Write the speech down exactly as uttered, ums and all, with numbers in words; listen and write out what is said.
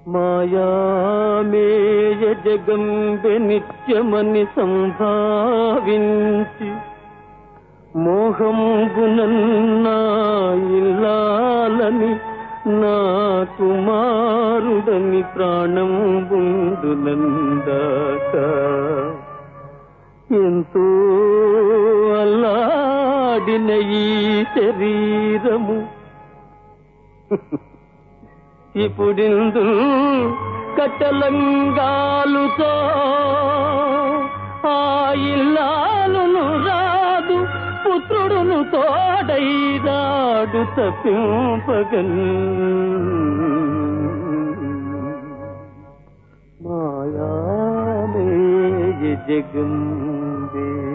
మాయామేయ జగంబె నిత్యమని సంభావించి మోహంబునన్నా ఇల్లాలని నా కుమారుడని ప్రాణం బుందునందాక ఎంతో అల్లాడిన ఈ శరీరము ఇప్పుడిందు కట్టలంగాలుతో ఆ ఇల్లాలును రాదు పుత్రుడును తోడైరాడు తప్పింపగన్ మాయామేయ జగంబే